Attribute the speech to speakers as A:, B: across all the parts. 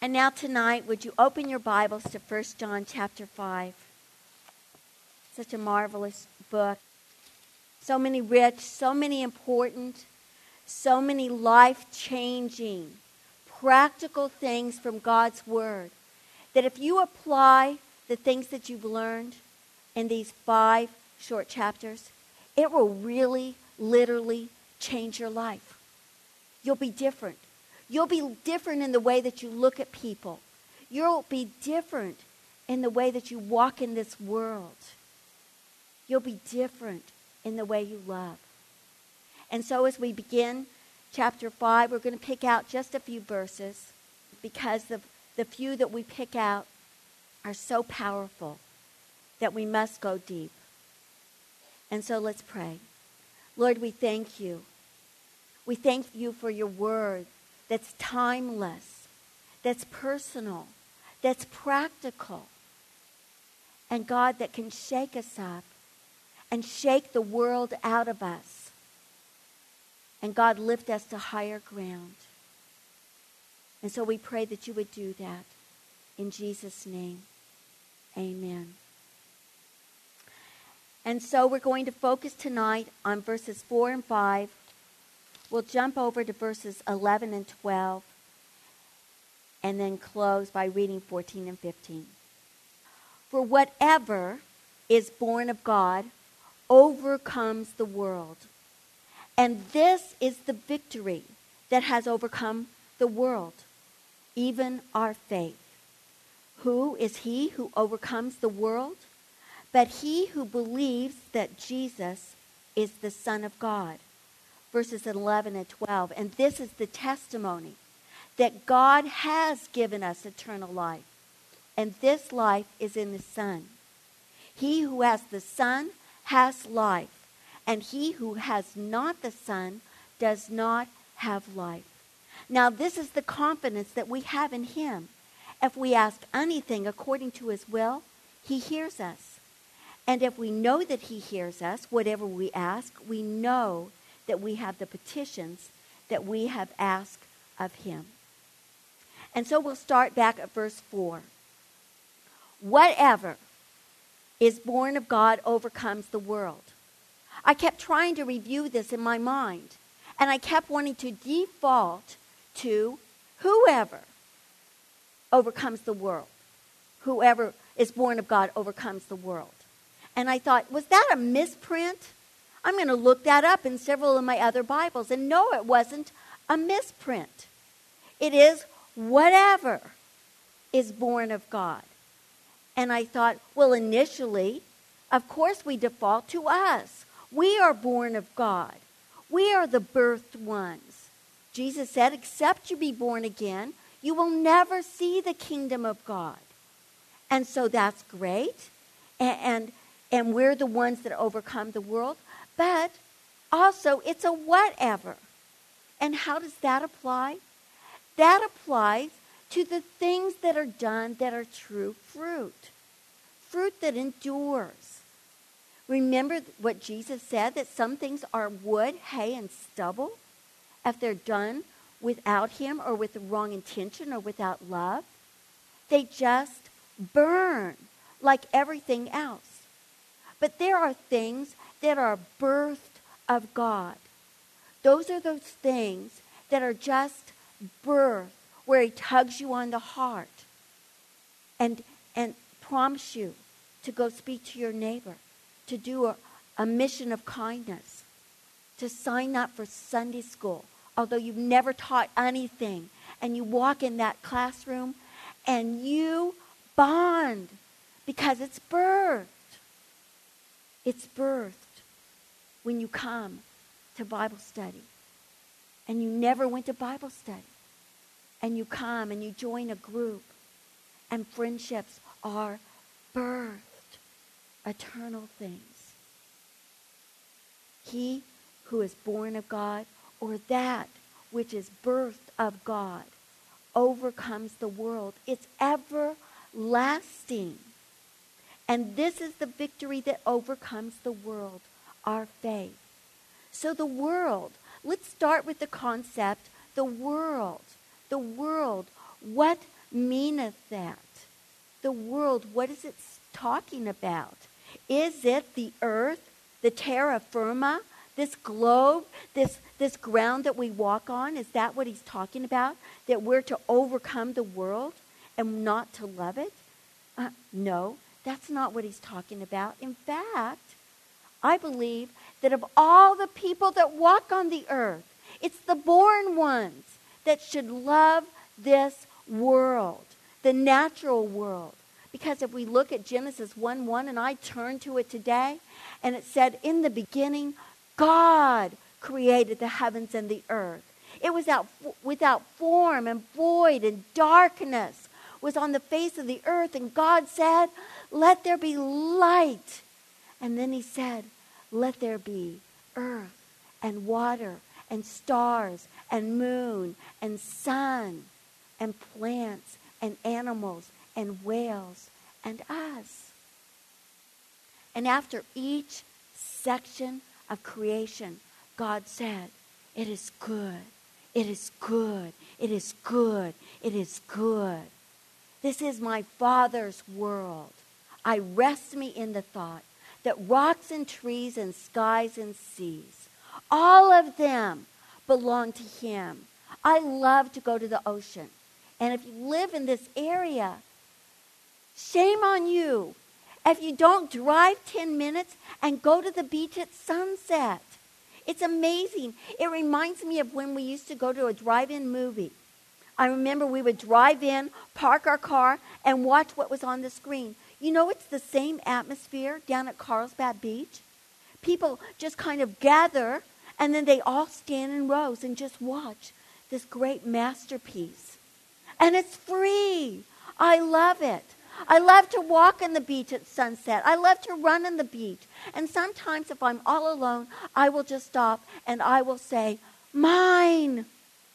A: And now tonight, would you open your Bibles to 1 John chapter 5? Such a marvelous book. So many rich, so many important, so many life-changing, practical things from God's Word. That if you apply the things that you've learned in these 5 short chapters, it will really, literally change your life. You'll be different. You'll be different in the way that you look at people. You'll be different in the way that you walk in this world. You'll be different in the way you love. And so as we begin chapter 5, we're going to pick out just a few verses because the few that we pick out are so powerful that we must go deep. And so let's pray. Lord, we thank you. We thank you for your word that's timeless, that's personal, that's practical. And God, that can shake us up and shake the world out of us. And God, lift us to higher ground. And so we pray that you would do that. In Jesus' name, amen. And so we're going to focus tonight on verses 4 and 5. We'll jump over to verses 11 and 12 and then close by reading 14 and 15. For whatever is born of God overcomes the world. And this is the victory that has overcome the world, even our faith. Who is he who overcomes the world? But he who believes that Jesus is the Son of God. Verses 11 and 12. And this is the testimony that God has given us eternal life. And this life is in the Son. He who has the Son has life. And he who has not the Son does not have life. Now this is the confidence that we have in him. If we ask anything according to his will, he hears us. And if we know that he hears us, whatever we ask, we know that we have the petitions that we have asked of him. And so we'll start back at verse 4. Whatever is born of God overcomes the world. I kept trying to review this in my mind, and I kept wanting to default to whoever overcomes the world. Whoever is born of God overcomes the world. And I thought, was that a misprint? I'm going to look that up in several of my other Bibles. And no, it wasn't a misprint. It is whatever is born of God. And I thought, well, initially, of course we default to us. We are born of God. We are the birthed ones. Jesus said, except you be born again, you will never see the kingdom of God. And so that's great. And we're the ones that overcome the world. But also, it's a whatever. And how does that apply? That applies to the things that are done that are true fruit. Fruit that endures. Remember what Jesus said, that some things are wood, hay, and stubble? If they're done without him or with the wrong intention or without love, they just burn like everything else. But there are things that are birthed of God. Those are those things that are just birth, where he tugs you on the heart and prompts you to go speak to your neighbor, to do a mission of kindness, to sign up for Sunday school, although you've never taught anything, and you walk in that classroom and you bond because it's birthed. It's birthed when you come to Bible study and you never went to Bible study, and you come and you join a group, and friendships are birthed, eternal things. He who is born of God, or that which is birthed of God, overcomes the world. It's everlasting. And this is the victory that overcomes the world, our faith. So the world, let's start with the concept, the world, what meaneth that? The world, what is it talking about? Is it the earth, the terra firma, this globe, this ground that we walk on? Is that what he's talking about? That we're to overcome the world and not to love it? No, that's not what he's talking about. In fact, I believe that of all the people that walk on the earth, it's the born ones that should love this world, the natural world. Because if we look at Genesis 1:1, and I turn to it today, and it said, in the beginning, God created the heavens and the earth. It was without form and void, and darkness was on the face of the earth. And God said, let there be light. And then he said, let there be earth and water and stars and moon and sun and plants and animals and whales and us. And after each section of creation, God said, it is good, it is good, it is good, it is good. This is my Father's world. I rest me in the thought that rocks and trees and skies and seas, all of them belong to him. I love to go to the ocean. And if you live in this area, shame on you if you don't drive 10 minutes and go to the beach at sunset. It's amazing. It reminds me of when we used to go to a drive-in movie. I remember we would drive in, park our car, and watch what was on the screen. You know, it's the same atmosphere down at Carlsbad Beach. People just kind of gather, and then they all stand in rows and just watch this great masterpiece. And it's free. I love it. I love to walk on the beach at sunset. I love to run on the beach. And sometimes if I'm all alone, I will just stop and I will say, mine.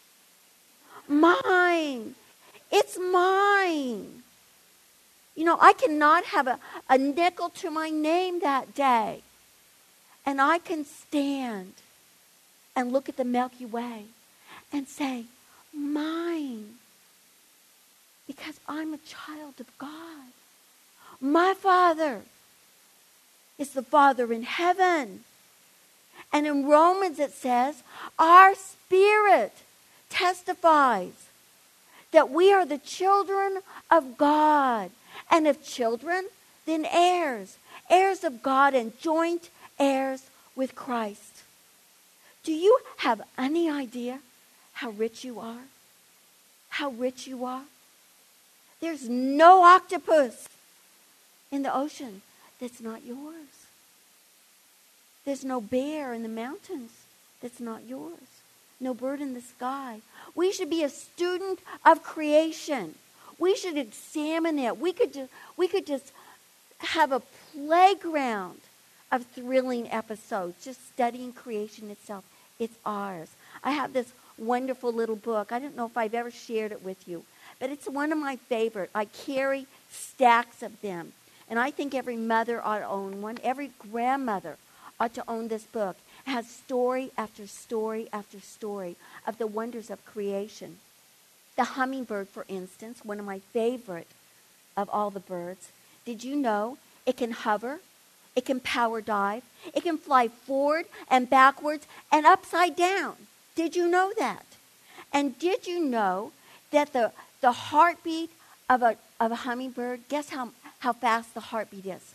A: Mine. It's mine. You know, I cannot have a nickel to my name that day. And I can stand and look at the Milky Way and say, mine. Because I'm a child of God. My Father is the Father in heaven. And in Romans it says, our spirit testifies that we are the children of God. And if children, then heirs. Heirs of God and joint heirs with Christ. Do you have any idea how rich you are? How rich you are? There's no octopus in the ocean that's not yours. There's no bear in the mountains that's not yours. No bird in the sky. We should be a student of creation. We should examine it. We could just have a playground of thrilling episodes, just studying creation itself. It's ours. I have this wonderful little book. I don't know if I've ever shared it with you, but it's one of my favorite. I carry stacks of them. And I think every mother ought to own one. Every grandmother ought to own this book. It has story after story after story of the wonders of creation. The hummingbird, for instance, one of my favorite of all the birds. Did you know it can hover? It can power dive. It can fly forward and backwards and upside down. Did you know that? And did you know that the heartbeat of a hummingbird, guess how fast the heartbeat is?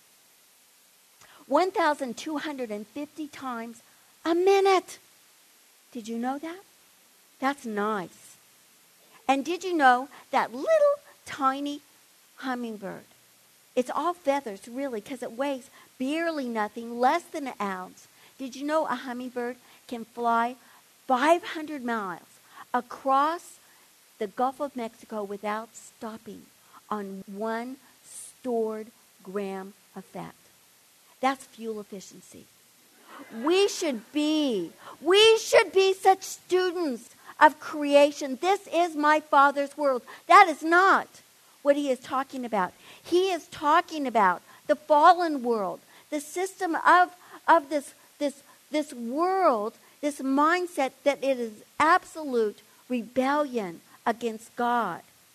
A: 1,250 times a minute. Did you know that? That's nice. And did you know that little tiny hummingbird, it's all feathers really because it weighs barely nothing, less than an ounce. Did you know a hummingbird can fly 500 miles across the Gulf of Mexico without stopping on 1 stored gram of fat? That's fuel efficiency. We should be such students of creation. This is my Father's world. That is not what he is talking about. He is talking about the fallen world, the system of this world, this mindset that it is absolute rebellion against God.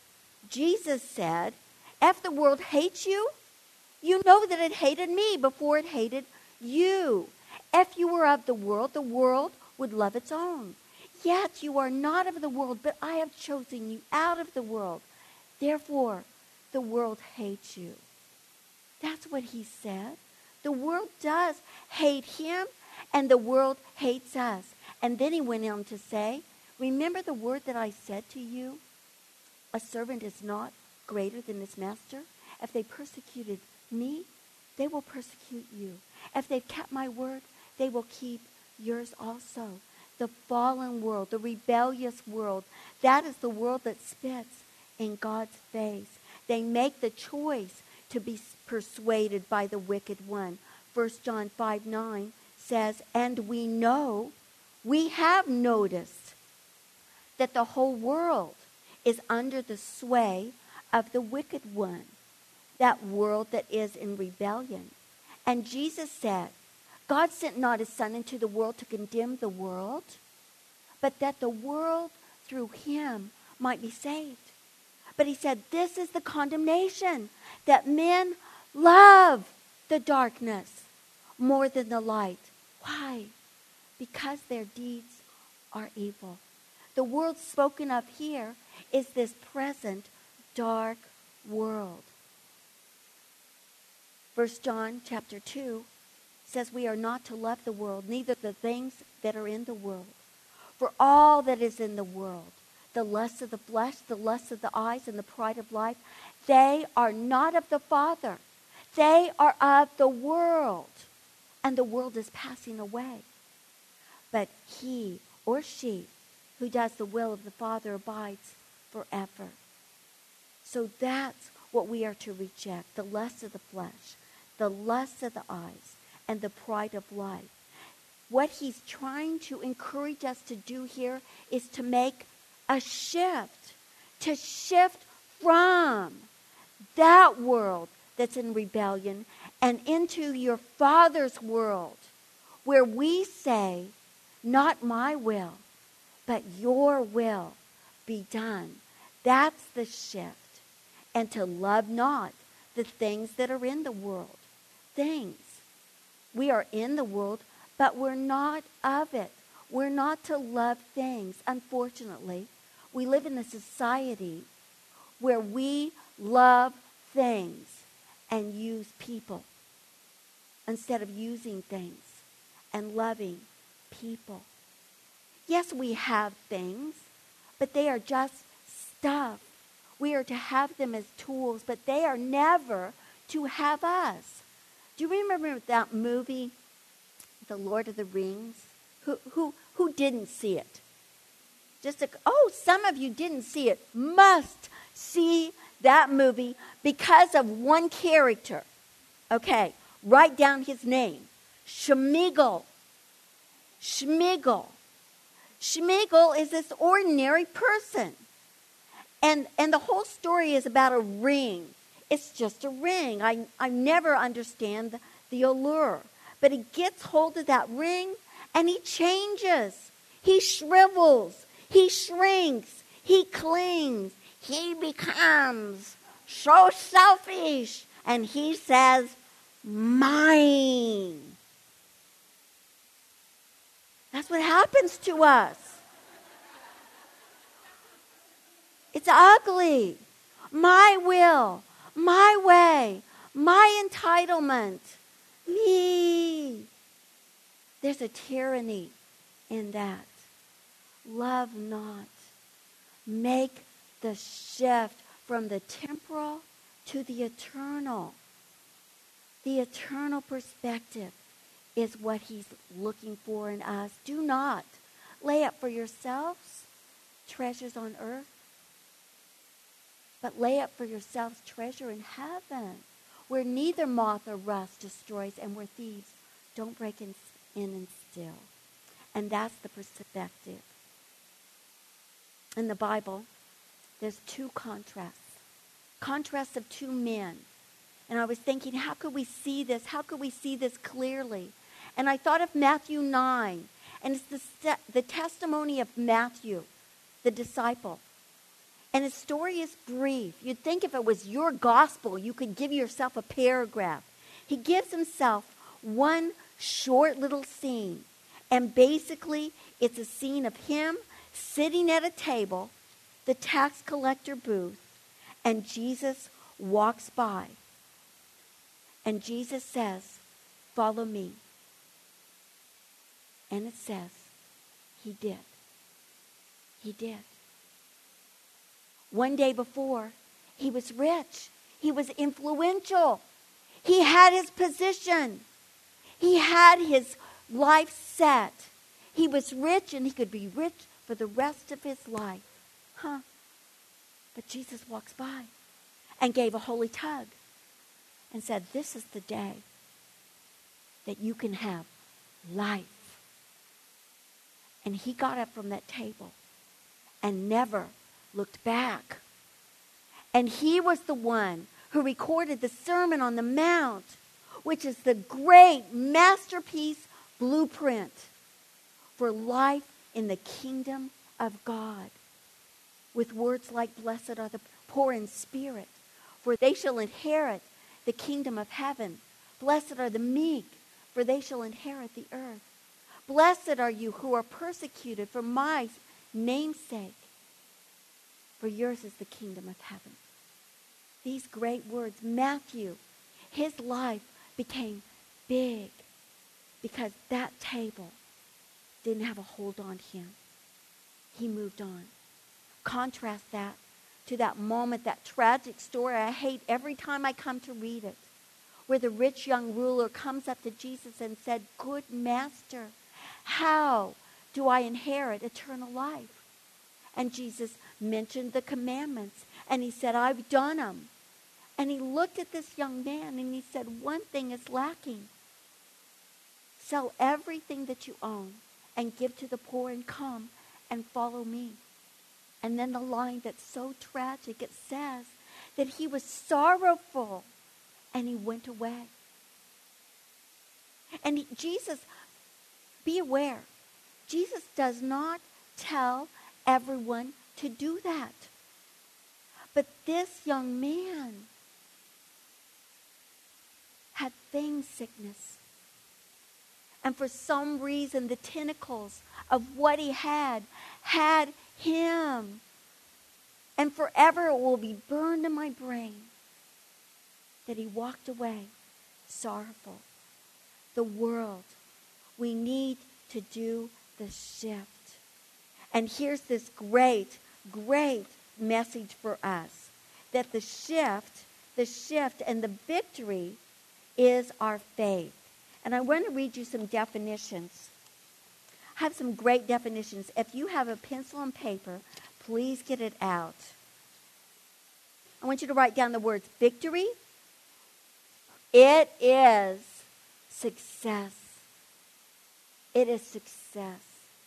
A: Jesus said, if the world hates you, you know that it hated me before it hated you. If you were of the world would love its own. Yet you are not of the world, but I have chosen you out of the world. Therefore, the world hates you. That's what he said. The world does hate him, and the world hates us. And then he went on to say, remember the word that I said to you? A servant is not greater than his master. If they persecuted me, they will persecute you. If they've kept my word, they will keep yours also. The fallen world, the rebellious world, that is the world that spits in God's face. They make the choice to be persuaded by the wicked one. 1 John 5:9 says, and we have noticed that the whole world is under the sway of the wicked one, that world that is in rebellion. And Jesus said, God sent not his Son into the world to condemn the world, but that the world through him might be saved. But he said, this is the condemnation, that men love the darkness more than the light. Why? Because their deeds are evil. The world spoken of here is this present dark world. 1 John chapter 2 says we are not to love the world, neither the things that are in the world. For all that is in the world, the lust of the flesh, the lust of the eyes, and the pride of life, they are not of the Father. They are of the world, and the world is passing away. But he or she who does the will of the Father abides forever. So that's what we are to reject, the lust of the flesh, the lust of the eyes, and the pride of life. What he's trying to encourage us to do here is to make a shift, to shift from that world that's in rebellion and into your Father's world, where we say, not my will, but your will be done. That's the shift. And to love not the things that are in the world. Things. We are in the world, but we're not of it. We're not to love things. Unfortunately, we live in a society where we love things and use people instead of using things and loving people. Yes, we have things, but they are just stuff. We are to have them as tools, but they are never to have us. Do you remember that movie, The Lord of the Rings? Who didn't see it? Some of you didn't see it. Must see that movie because of one character. Okay, write down his name. Schmeagol. Schmeagol is this ordinary person. And the whole story is about a ring. It's just a ring. I never understand the allure. But he gets hold of that ring and he changes. He shrivels. He shrinks. He clings. He becomes so selfish. And he says, mine. That's what happens to us. It's ugly. My will, my way, my entitlement, me. There's a tyranny in that. Love not. Make the shift from the temporal to the eternal. The eternal perspective is what he's looking for in us. Do not lay up for yourselves treasures on earth, but lay up for yourselves treasure in heaven, where neither moth or rust destroys and where thieves don't break in and steal. And that's the perspective. In the Bible, there's two contrasts of two men. And I was thinking, how could we see this? How could we see this clearly? And I thought of Matthew 9, and it's the testimony of Matthew, the disciple. And his story is brief. You'd think if it was your gospel, you could give yourself a paragraph. He gives himself one short little scene. And basically, it's a scene of him sitting at a table, the tax collector booth, and Jesus walks by. And Jesus says, "Follow me." And it says, he did. He did. One day before, he was rich. He was influential. He had his position. He had his life set. He was rich and he could be rich for the rest of his life. But Jesus walks by and gave a holy tug and said, "This is the day that you can have life." And he got up from that table and never looked back. And he was the one who recorded the Sermon on the Mount, which is the great masterpiece blueprint for life in the kingdom of God, with words like, "Blessed are the poor in spirit, for they shall inherit the kingdom of heaven. Blessed are the meek, for they shall inherit the earth. Blessed are you who are persecuted for my name's sake, for yours is the kingdom of heaven." These great words, Matthew, his life became big because that table didn't have a hold on him. He moved on. Contrast that to that moment, that tragic story I hate every time I come to read it, where the rich young ruler comes up to Jesus and said, "Good master, how do I inherit eternal life?" And Jesus mentioned the commandments, and he said, "I've done them." And he looked at this young man and he said, "One thing is lacking. Sell everything that you own and give to the poor and come and follow me." And then the line that's so tragic, it says that he was sorrowful and he went away. And Jesus, be aware, Jesus does not tell everyone to do that. But this young man had fame sickness. And for some reason, the tentacles of what he had him. And forever it will be burned in my brain that he walked away sorrowful. The world, we need to do the shift. And here's this great, great message for us, that the shift and the victory is our faith. And I want to read you some definitions. I have some great definitions. If you have a pencil and paper, please get it out. I want you to write down the words victory. It is success. It is success.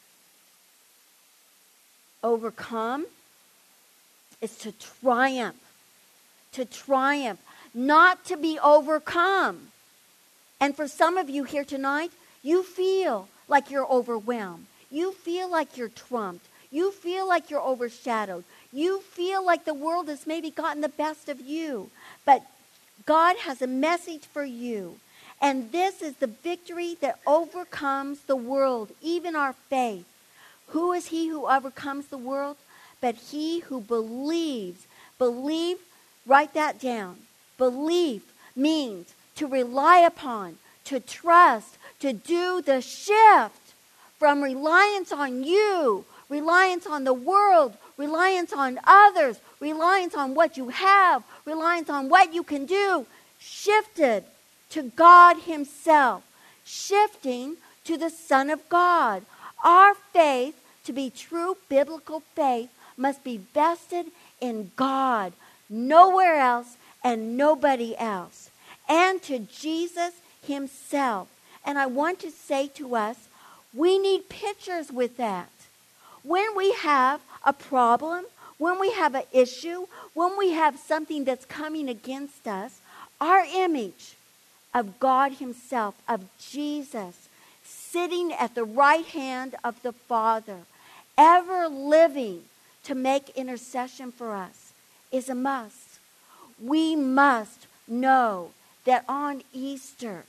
A: Overcome is to triumph. To triumph. Not to be overcome. And for some of you here tonight, you feel like you're overwhelmed. You feel like you're trumped. You feel like you're overshadowed. You feel like the world has maybe gotten the best of you. But God has a message for you. And this is the victory that overcomes the world, even our faith. Who is he who overcomes the world? But he who believes. Believe, write that down. Belief means to rely upon, to trust, to do the shift from reliance on you, reliance on the world, reliance on others, reliance on what you have, reliance on what you can do, shifted to God himself, shifting to the Son of God. Our faith, to be true biblical faith, must be vested in God, nowhere else and nobody else, and to Jesus himself. And I want to say to us, we need pictures with that. When we have a problem, when we have an issue, when we have something that's coming against us, our image of God himself, of Jesus, sitting at the right hand of the Father, ever living to make intercession for us is a must. We must know that on Easter,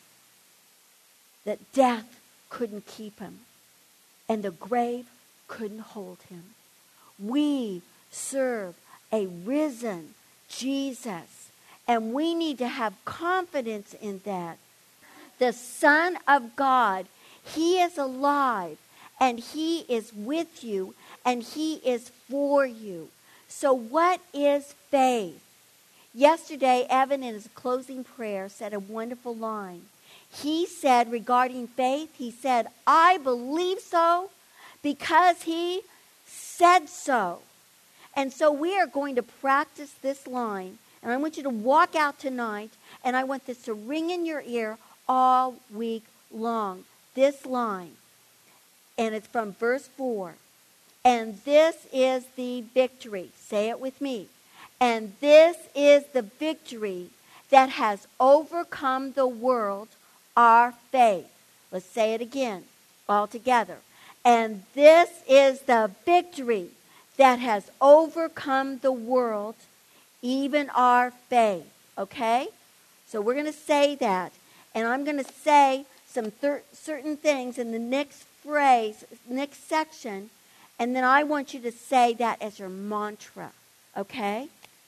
A: that death couldn't keep him and the grave couldn't hold him. We serve a risen Jesus, and we need to have confidence in that. The Son of God, he is alive, and he is with you, and he is for you. So what is faith? Yesterday, Evan, in his closing prayer, said a wonderful line. He said regarding faith, he said, I believe so because he said so. And so we are going to practice this line. And I want you to walk out tonight, and I want this to ring in your ear all week long. This line. And it's from verse 4. And this is the victory. Say it with me. And this is the victory that has overcome the world, our faith. Let's say it again, all together. And this is the victory that has overcome the world, even our faith. Okay? So we're going to say that. And I'm going to say some certain things in the next phrase, next section. And then I want you to say that as your mantra. Okay?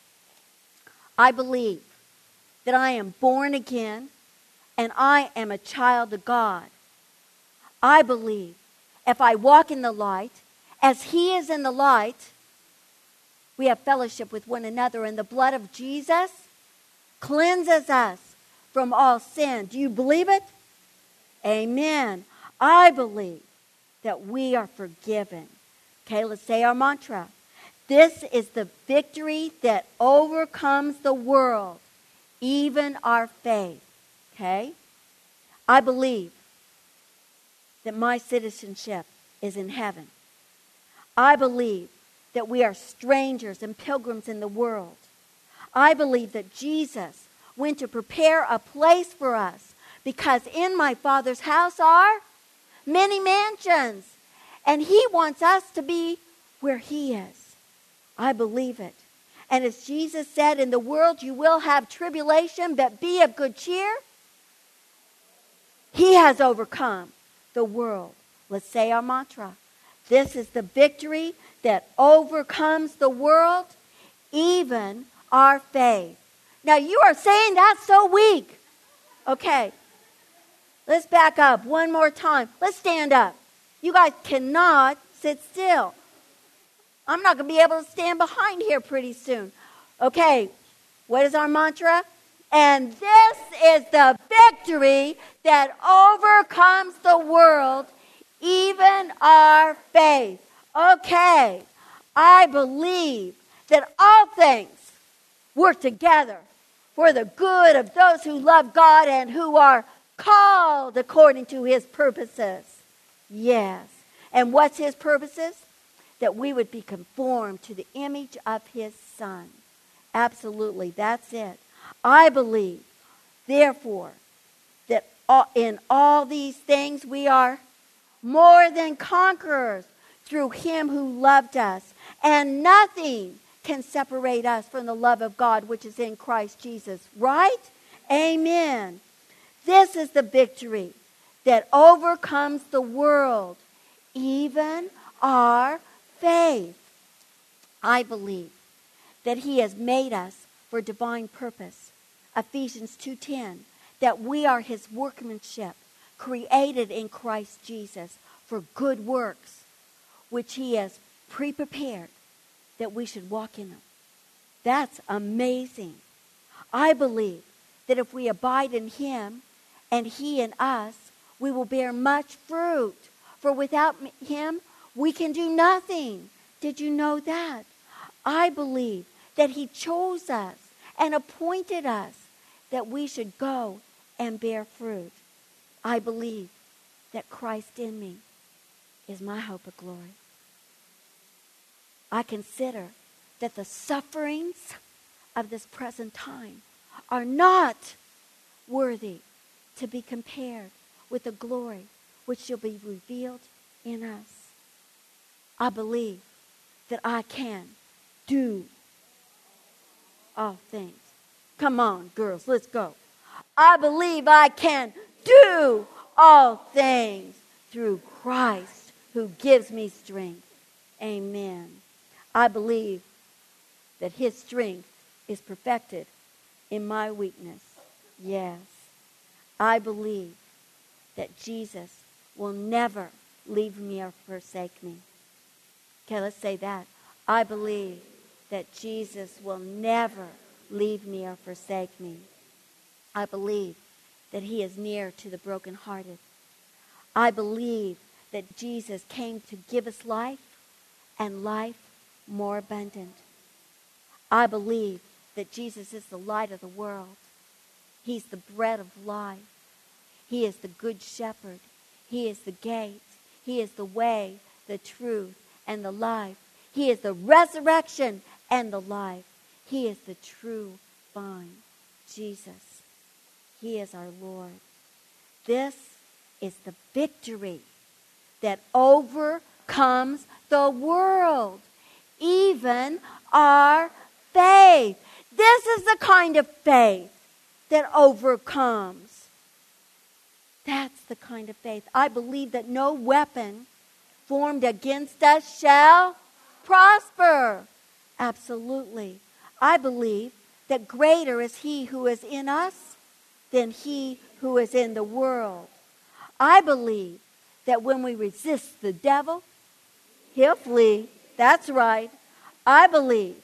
A: I believe that I am born again and I am a child of God. I believe if I walk in the light, as he is in the light, we have fellowship with one another, and the blood of Jesus cleanses us from all sin. Do you believe it? Amen. I believe that we are forgiven. Okay, let's say our mantra. This is the victory that overcomes the world, even our faith. Okay? I believe that my citizenship is in heaven. I believe that we are strangers and pilgrims in the world. I believe that Jesus went to prepare a place for us because in my Father's house are many mansions. And he wants us to be where he is. I believe it. And as Jesus said, in the world you will have tribulation, but be of good cheer. He has overcome the world. Let's say our mantra. This is the victory that overcomes the world, even our faith. Now you are saying that's so weak. Okay. Let's back up one more time. Let's stand up. You guys cannot sit still. I'm not going to be able to stand behind here pretty soon. Okay. What is our mantra? And this is the victory that overcomes the world, even our faith. Okay. I believe that all things work together for the good of those who love God and who are called according to his purposes. Yes. And what's his purposes? That we would be conformed to the image of his Son. Absolutely. That's it. I believe, therefore, that in all these things we are more than conquerors through him who loved us. And nothing can separate us from the love of God which is in Christ Jesus. Right? Amen. This is the victory that overcomes the world, even our faith. I believe that he has made us for divine purpose. Ephesians 2:10, that we are his workmanship, created in Christ Jesus for good works, which he has pre-prepared that we should walk in them. That's amazing. I believe that if we abide in him and he in us, we will bear much fruit. For without him, we can do nothing. Did you know that? I believe that he chose us and appointed us that we should go and bear fruit. I believe that Christ in me is my hope of glory. I consider that the sufferings of this present time are not worthy to be compared with the glory which shall be revealed in us. I believe that I can do all things. Come on, girls, let's go. I believe I can do all things through Christ who gives me strength. Amen. I believe that his strength is perfected in my weakness. Yes. I believe that Jesus will never leave me or forsake me. Okay, let's say that. I believe that Jesus will never leave me or forsake me. I believe that he is near to the brokenhearted. I believe that Jesus came to give us life and life more abundant. I believe that Jesus is the light of the world. He's the bread of life. He is the good shepherd. He is the gate. He is the way, the truth, and the life. He is the resurrection and the life. He is the true vine, Jesus. He is our Lord. This is the victory that overcomes the world, even our faith. This is the kind of faith that overcomes. That's the kind of faith. I believe that no weapon formed against us shall prosper. Absolutely. I believe that greater is he who is in us than he who is in the world. I believe that when we resist the devil, he'll flee. That's right. I believe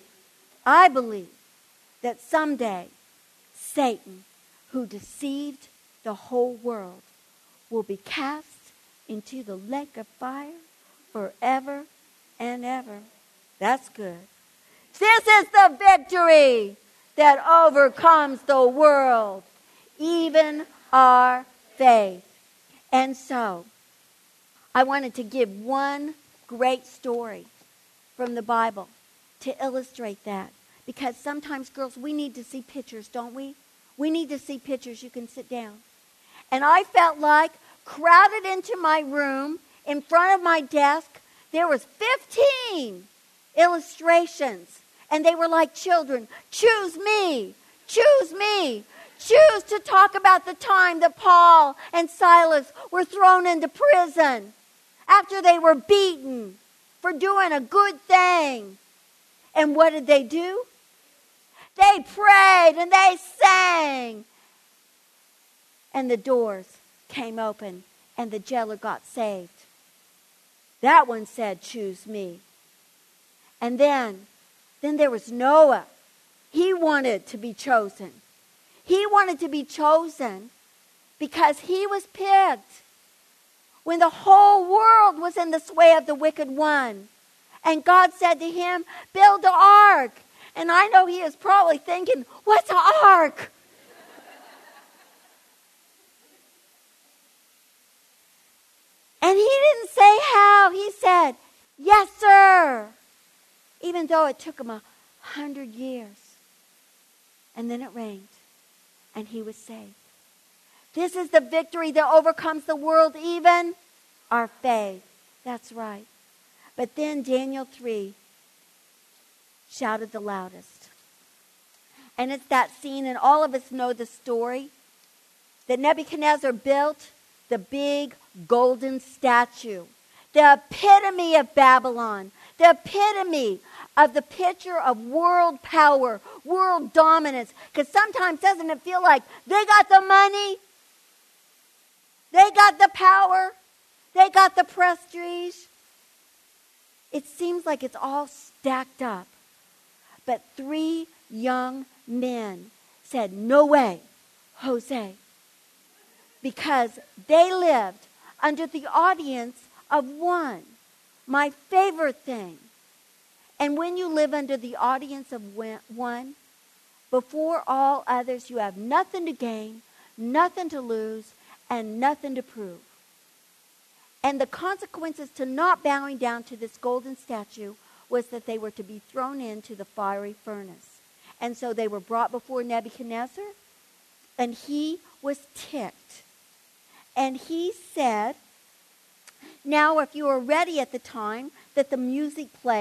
A: that someday Satan, who deceived the whole world, will be cast into the lake of fire forever and ever. That's good. This is the victory that overcomes the world, even our faith. And so, I wanted to give one great story from the Bible to illustrate that. Because sometimes, girls, we need to see pictures, don't we? We need to see pictures. You can sit down. And I felt like crowded into my room, in front of my desk, there was 15 illustrations. And they were like children. Choose me. Choose me. Choose to talk about the time that Paul and Silas were thrown into prison after they were beaten for doing a good thing. And what did they do? They prayed and they sang. And the doors came open and the jailer got saved. That one said, choose me. And then there was Noah. He wanted to be chosen. He wanted to be chosen because he was picked when the whole world was in the sway of the wicked one. And God said to him, build the ark. And I know he is probably thinking, what's an ark? And he didn't say how. He said, yes, sir. Even though it took him 100 years. And then it rained. And he was saved. This is the victory that overcomes the world, even our faith. That's right. But then Daniel 3 shouted the loudest. And it's that scene, and all of us know the story, that Nebuchadnezzar built the big golden statue, the epitome of Babylon, the epitome of the picture of world power, world dominance. Because sometimes doesn't it feel like they got the money, they got the power, they got the prestige? It seems like it's all stacked up. But 3 young men said, no way, Jose. Because they lived under the audience of one. My favorite thing. And when you live under the audience of one, before all others, you have nothing to gain, nothing to lose, and nothing to prove. And the consequences to not bowing down to this golden statue was that they were to be thrown into the fiery furnace. And so they were brought before Nebuchadnezzar, and he was ticked. And he said, now if you are ready at the time that the music plays,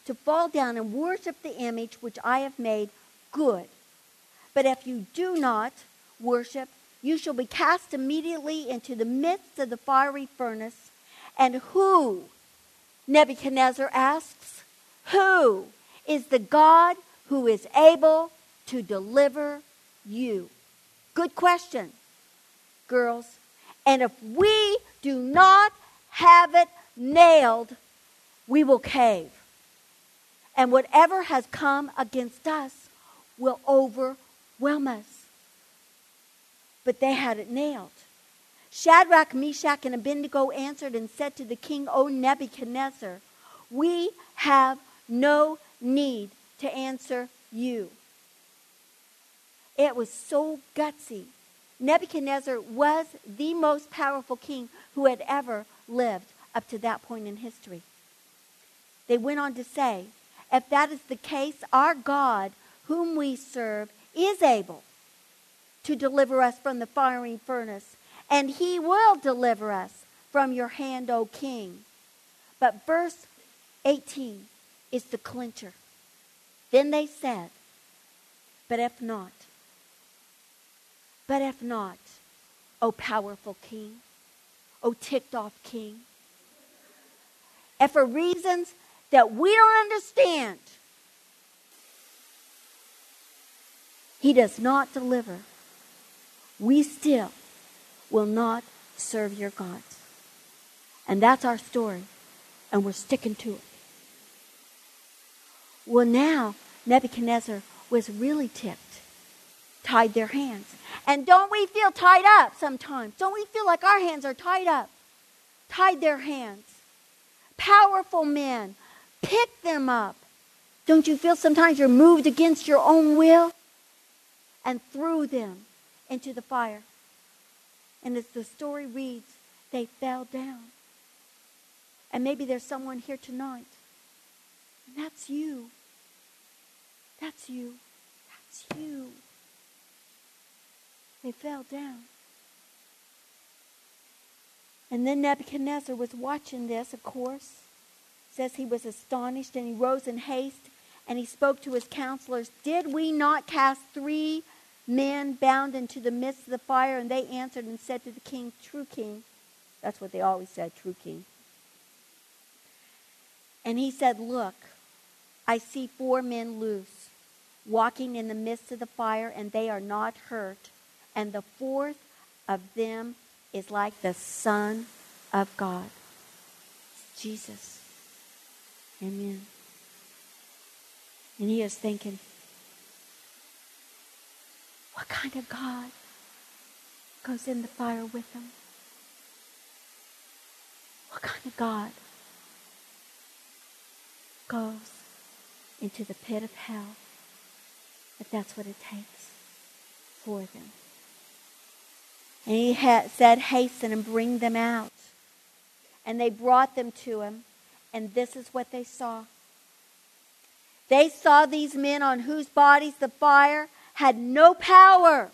A: to fall down and worship the image which I have made, good. But if you do not worship, you shall be cast immediately into the midst of the fiery furnace. And who, Nebuchadnezzar asks, who is the God who is able to deliver you? Good question, girls. And if we do not have it nailed, we will cave. And whatever has come against us will overwhelm us. But they had it nailed. Shadrach, Meshach, and Abednego answered and said to the king, O Nebuchadnezzar, we have no need to answer you. It was so gutsy. Nebuchadnezzar was the most powerful king who had ever lived up to that point in history. They went on to say, if that is the case, our God, whom we serve, is able to deliver us from the fiery furnace, and he will deliver us from your hand, O king. But verse 18 is the clincher. Then they said, but if not, O powerful king, O ticked off king, if for reasons that we don't understand, he does not deliver, we still will not serve your gods. And that's our story, and we're sticking to it. Well, now Nebuchadnezzar was really ticked. Tied their hands. And don't we feel tied up sometimes? Don't we feel like our hands are tied up? Tied their hands. Powerful men. Pick them up. Don't you feel sometimes you're moved against your own will? And threw them into the fire. And as the story reads, they fell down. And maybe there's someone here tonight. And that's you. That's you. That's you. They fell down. And then Nebuchadnezzar was watching this, of course. It says he was astonished, and he rose in haste, and he spoke to his counselors. Did we not cast 3 men bound into the midst of the fire? And they answered and said to the king, true king. That's what they always said, true king. And he said, look, I see 4 men loose, walking in the midst of the fire, and they are not hurt. And the 4th of them is like the Son of God. It's Jesus. Amen. And he is thinking, what kind of God goes in the fire with them? What kind of God goes into the pit of hell if that's what it takes for them? And he said, hasten and bring them out. And they brought them to him. And this is what they saw. They saw these men on whose bodies the fire had no power.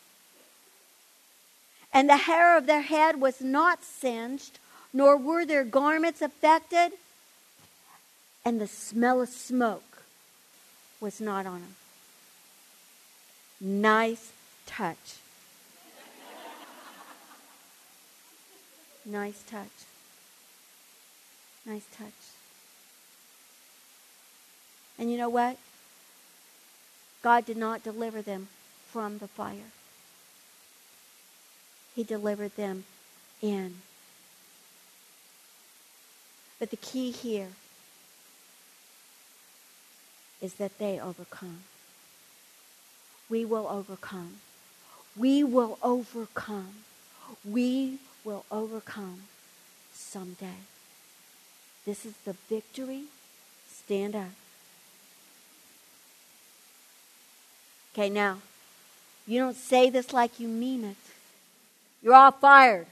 A: And the hair of their head was not singed, nor were their garments affected. And the smell of smoke was not on them. Nice touch. Nice touch. Nice touch. And you know what? God did not deliver them from the fire. He delivered them in. But the key here is that they overcome. We will overcome. We will overcome. We will overcome someday. This is the victory. Stand up. Okay, now, you don't say this like you mean it. You're all fired.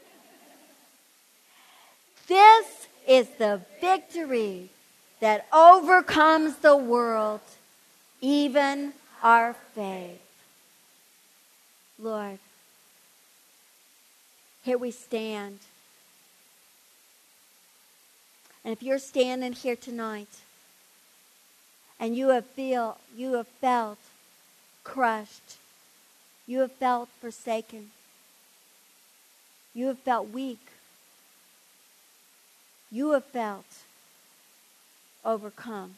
A: This is the victory that overcomes the world, even our faith. Lord, here we stand. And if you're standing here tonight And you have felt crushed. You have felt forsaken. You have felt weak. You have felt overcome.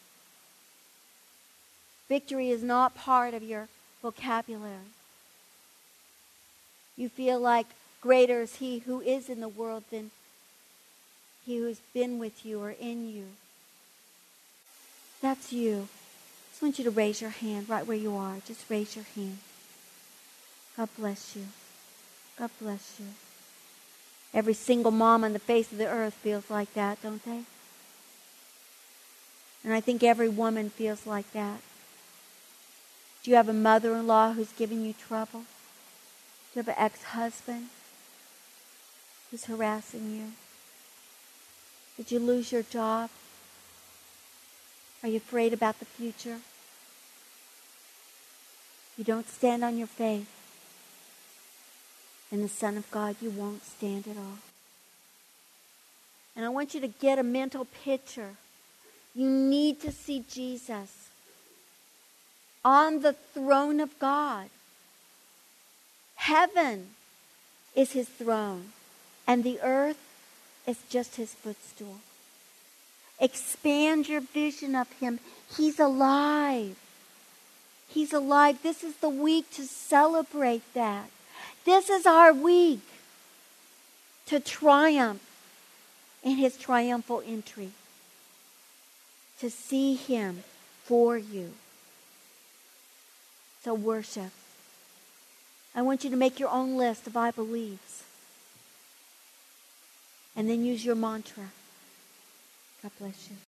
A: Victory is not part of your vocabulary. You feel like greater is He who is in the world than He who has been with you or in you. That's you. I just want you to raise your hand right where you are. Just raise your hand. God bless you. God bless you. Every single mom on the face of the earth feels like that, don't they? And I think every woman feels like that. Do you have a mother-in-law who's giving you trouble? Do you have an ex-husband who's harassing you? Did you lose your job? Are you afraid about the future? You don't stand on your faith. In the Son of God, you won't stand at all. And I want you to get a mental picture. You need to see Jesus on the throne of God. Heaven is His throne, and the earth is just His footstool. Expand your vision of Him. He's alive. He's alive. This is the week to celebrate that. This is our week to triumph in His triumphal entry. To see Him for you. So worship. I want you to make your own list of I believes. And then use your mantra. God bless you.